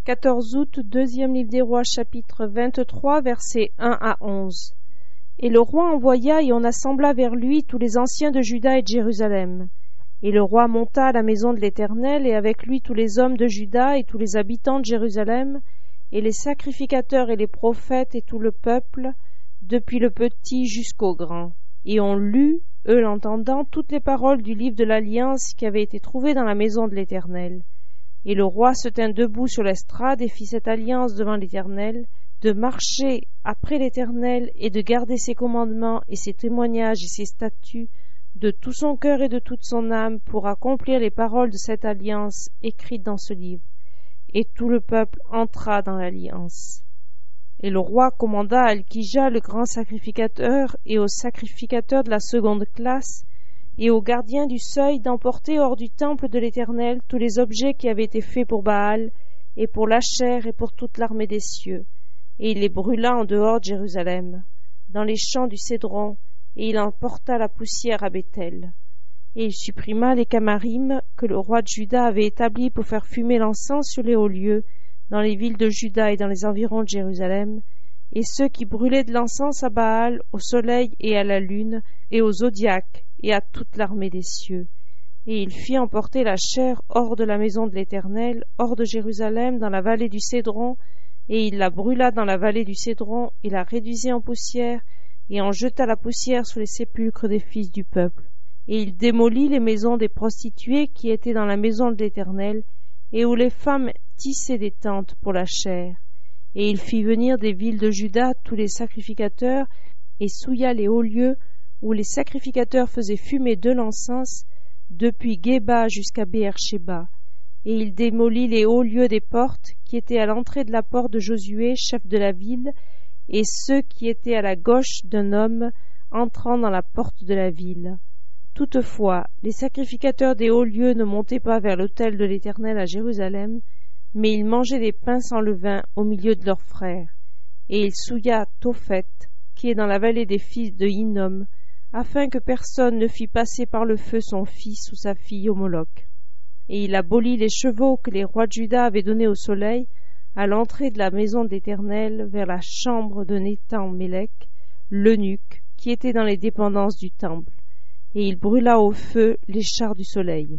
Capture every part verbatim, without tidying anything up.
quatorze août, deuxième livre des rois, chapitre vingt-trois, versets un à onze. Et le roi envoya et on assembla vers lui tous les anciens de Juda et de Jérusalem. Et le roi monta à la maison de l'Éternel, et avec lui tous les hommes de Juda et tous les habitants de Jérusalem, et les sacrificateurs et les prophètes et tout le peuple, depuis le petit jusqu'au grand. Et on lut, eux l'entendant, toutes les paroles du livre de l'Alliance qui avait été trouvé dans la maison de l'Éternel. Et le roi se tint debout sur l'estrade et fit cette alliance devant l'Éternel, de marcher après l'Éternel et de garder ses commandements et ses témoignages et ses statuts de tout son cœur et de toute son âme pour accomplir les paroles de cette alliance écrites dans ce livre. Et tout le peuple entra dans l'alliance. Et le roi commanda à Alkija, le grand sacrificateur, et aux sacrificateurs de la seconde classe, et aux gardiens du seuil, d'emporter hors du temple de l'Éternel tous les objets qui avaient été faits pour Baal, et pour l'Achère, et pour toute l'armée des cieux. Et il les brûla en dehors de Jérusalem, dans les champs du Cédron, et il emporta la poussière à Béthel. Et il supprima les camarim que le roi de Juda avait établis pour faire fumer l'encens sur les hauts lieux, dans les villes de Juda et dans les environs de Jérusalem, et ceux qui brûlaient de l'encens à Baal, au soleil et à la lune, et aux zodiaques, et à toute l'armée des cieux. Et il fit emporter la chair hors de la maison de l'Éternel, hors de Jérusalem, dans la vallée du Cédron, et il la brûla dans la vallée du Cédron, et la réduisit en poussière, et en jeta la poussière sur les sépulcres des fils du peuple. Et il démolit les maisons des prostituées qui étaient dans la maison de l'Éternel, et où les femmes tissaient des tentes pour la chair. Et il fit venir des villes de Juda tous les sacrificateurs, et souilla les hauts lieux où les sacrificateurs faisaient fumer de l'encens, depuis Géba jusqu'à Béer-Shéba. Et il démolit les hauts lieux des portes, qui étaient à l'entrée de la porte de Josué, chef de la ville, et ceux qui étaient à la gauche d'un homme entrant dans la porte de la ville. Toutefois, les sacrificateurs des hauts lieux ne montaient pas vers l'autel de l'Éternel à Jérusalem, mais ils mangeaient des pains sans levain au milieu de leurs frères. Et il souilla Tophet, qui est dans la vallée des fils de Hinnom, afin que personne ne fît passer par le feu son fils ou sa fille au Moloch. Et il abolit les chevaux que les rois de Juda avaient donnés au soleil, à l'entrée de la maison de l'Éternel, vers la chambre de Nétan-Mélec, l'eunuque, qui était dans les dépendances du temple. Et il brûla au feu les chars du soleil.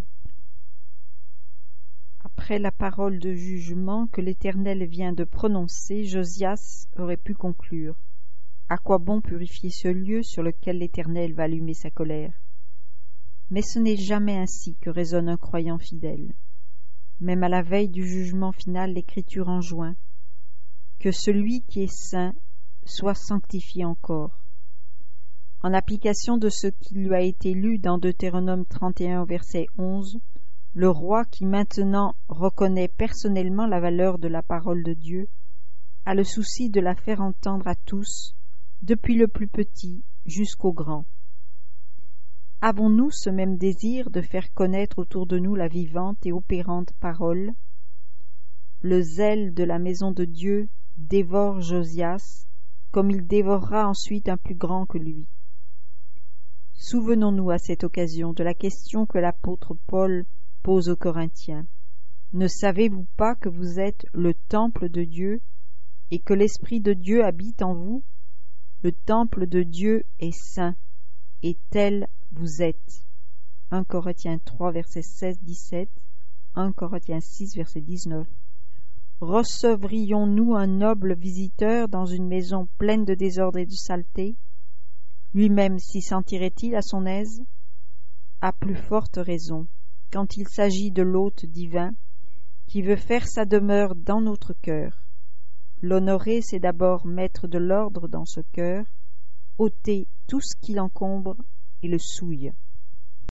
Après la parole de jugement que l'Éternel vient de prononcer, Josias aurait pu conclure. À quoi bon purifier ce lieu sur lequel l'Éternel va allumer sa colère? Mais ce n'est jamais ainsi que raisonne un croyant fidèle. Même à la veille du jugement final, l'Écriture enjoint que celui qui est saint soit sanctifié encore. En application de ce qui lui a été lu dans Deutéronome trente et un, verset onze, le roi qui maintenant reconnaît personnellement la valeur de la parole de Dieu a le souci de la faire entendre à tous, depuis le plus petit jusqu'au grand. Avons-nous ce même désir de faire connaître autour de nous la vivante et opérante parole? Le zèle de la maison de Dieu dévore Josias, comme il dévorera ensuite un plus grand que lui. Souvenons-nous à cette occasion de la question que l'apôtre Paul pose aux Corinthiens. Ne savez-vous pas que vous êtes le temple de Dieu et que l'Esprit de Dieu habite en vous? Le temple de Dieu est saint, et tel vous êtes. un Corinthiens trois, versets seize à dix-sept, un Corinthiens six, verset dix-neuf. Recevrions-nous un noble visiteur dans une maison pleine de désordre et de saleté? Lui-même s'y sentirait-il à son aise? À plus forte raison, quand il s'agit de l'hôte divin, qui veut faire sa demeure dans notre cœur. L'honorer, c'est d'abord mettre de l'ordre dans ce cœur, ôter tout ce qui l'encombre et le souille.